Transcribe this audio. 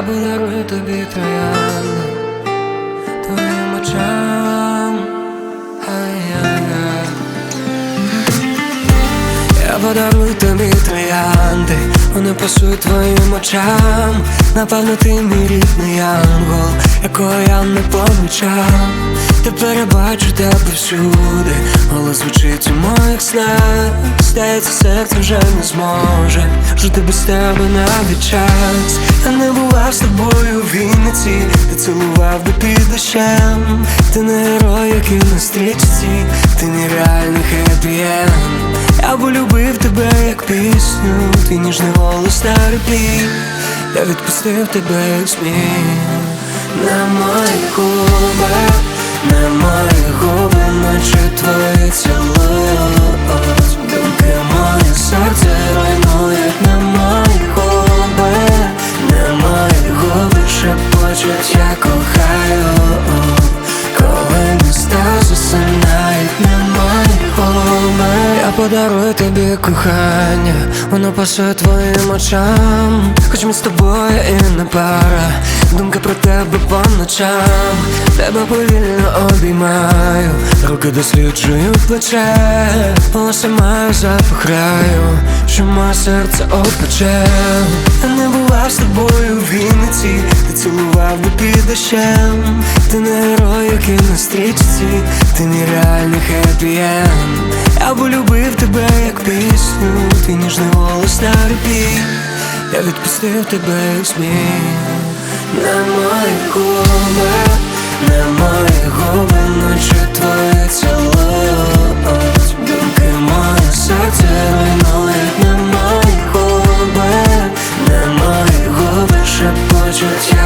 Я подарую тобі троянди твоїм очам. Я подарую тобі троянди, вони пасують твоїм очам. Напевно, ти мій рідний ангел, якого я не помічав. Тепер я бачу тебе всюди, голос звучить у моїх снах. Здається, серце вже не зможе жити без тебе навіть час. Я не бував з тобою в Вінниці, ти цілував би під дощем. Ти не герой, який на стрічці, ти нереальний хеппі-енд. Я полюбив тебе як пісню, твій ніжний голос на репіт. Я відпустив тебе як сміх. На мої губи, на мої губи, наче твої цілують. Думки моє серце руйнують. На мої губи, на мої губи шепочуть, я кохаю. Коли міста засинають, на мої губи. Я подарую тобі кохання, воно пасує твоїм очам. Хоч ми з тобою і не пара, думка про тебе по ночам. Тебе повільно обіймаю, руки досліджують плече. Волосся маю запах раю, що моє серце опече. Я не бував з тобою в Вінниці, ти цілував би під дощем. Ти не герой, який на стрічці, ти нереальний хеппі-енд. Я полюбив тебе як пісню, твій ніжний голос на репіт. Я відпустив тебе як сміх. На мої губи, на мої губи, наче твої цілують. Думки моє серце руйнують. На мої губи, на мої губи шепочуть.